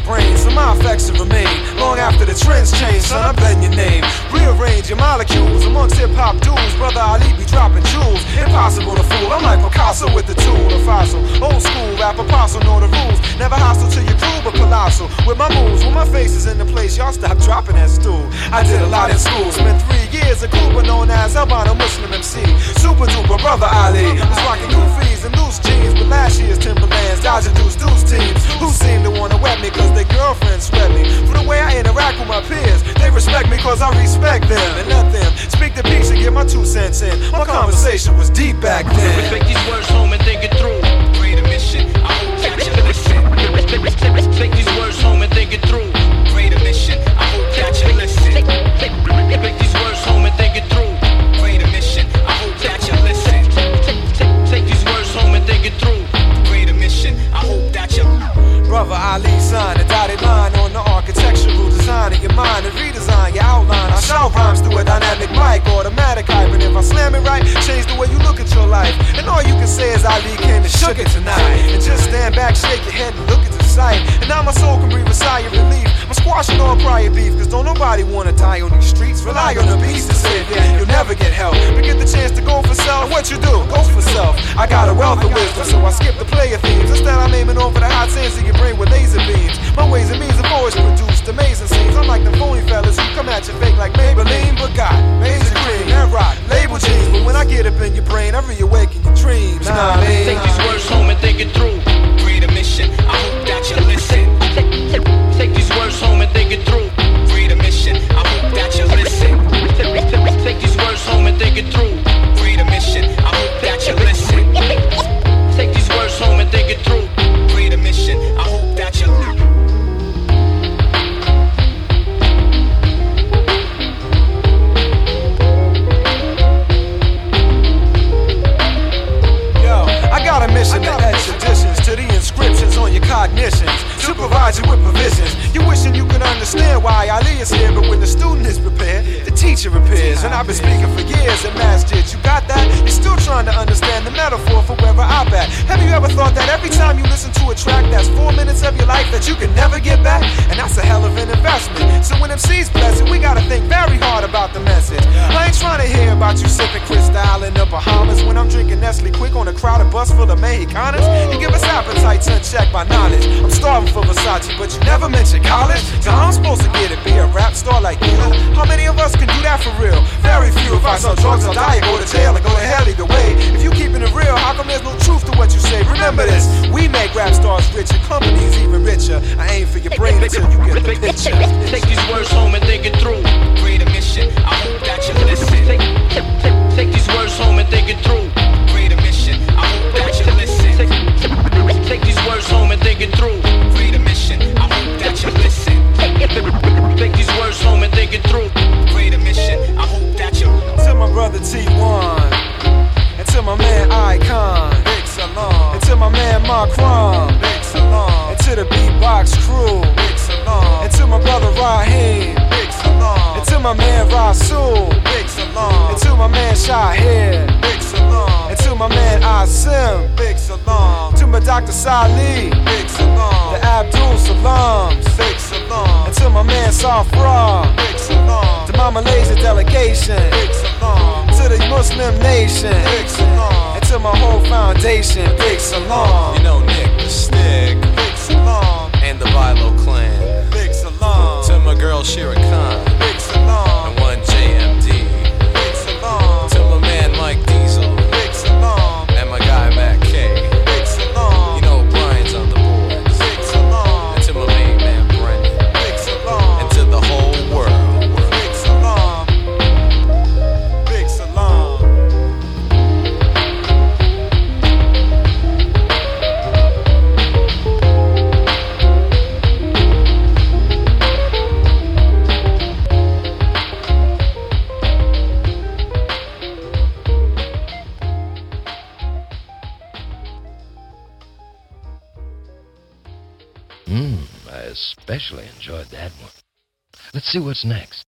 brain, so my effects will remain long after the trends change. Son, I'm betting your name. Rearrange your molecules amongst hip-hop dudes. Brother Ali be dropping jewels. Impossible to fool. I'm like Picasso with the tool, a fossil. Old school rap apostle, know the rules. Never hostile to your crew, but colossal. With my moves, when my face is in the place, y'all stop dropping that stool. I did a lot in school. Spent 3 years a Cuba known as Albino Muslim MC. Super duper brother Ali was rocking goofies and loose jeans. But last year's Timberlands, dodging deuce teams who seem to wanna wet me cause their girlfriends sweat me. For the way I interact with my peers, they respect me cause I respect them. And let them speak the peace and get my 2 cents in. My conversation was deep back then. Respect these words home and think it through. Greater mission, I hope that you listen. Take these words home and think it through. Greater mission, I hope that you listen. Take these words home and think it through. Greater mission, I hope that you listen. Take these words home and think it through. Greater mission, I hope that you. Brother Ali signed a dotted line on the architectural design of your mind and redesign your outline. I shout rhymes through a dynamic mic, automatic hype, and if I slam it right, change the way you look at your life. And all you can say is Ali came and shook it tonight. And just stand back, shake your head and look at the sight. And now my soul can breathe a sigh of relief. I'm squashing all prior beef, cause don't nobody wanna die on these streets. Rely on the beast to save you, you'll never get help. But get the chance to go for self, what you do? Go for self. I got a wealth of wisdom, so I skip the player themes. Instead I'm aiming over the hot sands of your brain with laser beams. My ways and means have always produced amazing scenes. I'm like the phony fellas who come at you fake like Maybelline, but got major cream and rock label jeans. But when I get up in your brain, I reawaken your dreams. Nah, I mean, take these words home and think it through. Greater mission, I hope that you listen. Take these words home and think it through. Greater mission, I hope that you listen. Take these words home and think it through. Greater mission, I hope that you listen. Take these words home and think it through. Greater mission, I hope that you listen. I got a mission to add traditions to the inscriptions on your cognitions, to provide you with provisions. You wishing you could understand why Ali is here, but when the student is prepared, the teacher appears. And I've been speaking for years at Masjid. You got that? You're still trying to understand the metaphor for wherever I'm at. Have you ever thought that every time you listen to a track, that's 4 minutes of your life that you can never get back? And that's a hell of an investment. So when MC's bless it, we gotta think very hard about the message. I ain't trying to hear about you sipping Cristal in the Bahamas when I'm drinking Nestle Quick on a crowded bus full of Mexicanas. You give us appetites unchecked by knowledge. I'm starving for Versace, but you never mention college. So I'm supposed to get it, be a rap star like you? How many of us can do that for real? Very few. If I sell drugs, I'll die, go to jail, and go to hell either way. If you keeping it real, how come there's no truth to what you say? Remember this, we make rap stars rich and companies even richer. I aim for your brain until you get the picture. Take these words home and think it through. Greater mission, I hope that you listen. Take these words home and think it through. Greater mission, I hope that you listen. Take these words home and think it through. Greater mission, I hope that you listen. Take these words home and think it through. Greater mission, I hope that you. To my brother T1, and to my man Icon, big salam. And to my man Macron, big salam. And to the beatbox crew, big salam. And to my brother Raheem, big salam. And to my man Rasul, big salam. And to my man Shahir, big salam. And to my man Asim, big salam. To my Dr. Salih, big salam. The Abdul Salams, big salam. And to my man Safra, big salam. To my Malaysia delegation, big salam. To the Muslim nation, big salam. And to my whole foundation, big salam. You know Nick the Stick, Big salam. and the Vilo clan. Big salam. To my girl Shira Khan, Big salam. and one JMD. Big salam. To my man Mike Diesel, Big salam. and my guy Matt K. Big salam. You know Brian's on the boards. Big salam. And to my main man Brendan, Big salam. and to the whole world. Big salam. Big salam. I especially enjoyed that one. Let's see what's next.